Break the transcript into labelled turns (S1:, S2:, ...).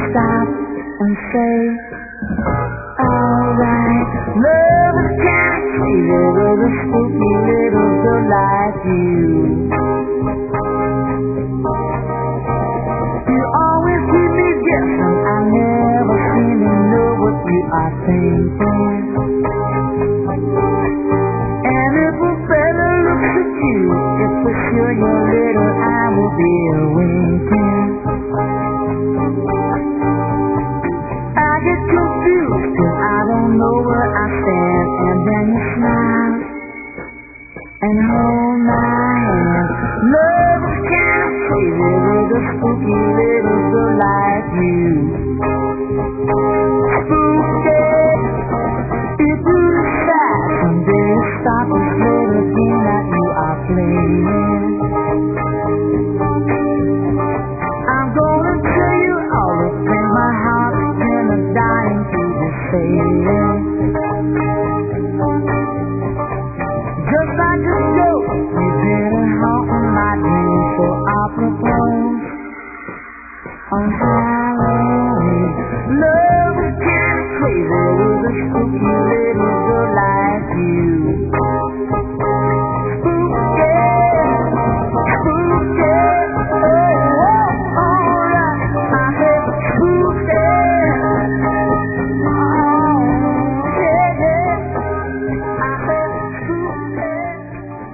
S1: stop and say, alright, love is kinda crazy with a spooky little girl like you. You always keep me guessing, I never seem to know what you are thinking. And if a fella looks at you, if for sure your little eye will be winking. I get confused 'cause I don't know where I stand. And then you smile and hold my hand. Love is kinda crazy with a spooky little girl like you. Spooky, if you decide someday to stop this little game that you are playing, I'm gonna tell you all the things my heart is kinda dying to be saying. Just like a joke, you've been haunting my dreams, so I propose on Halloween. Love is kinda crazy with a spooky little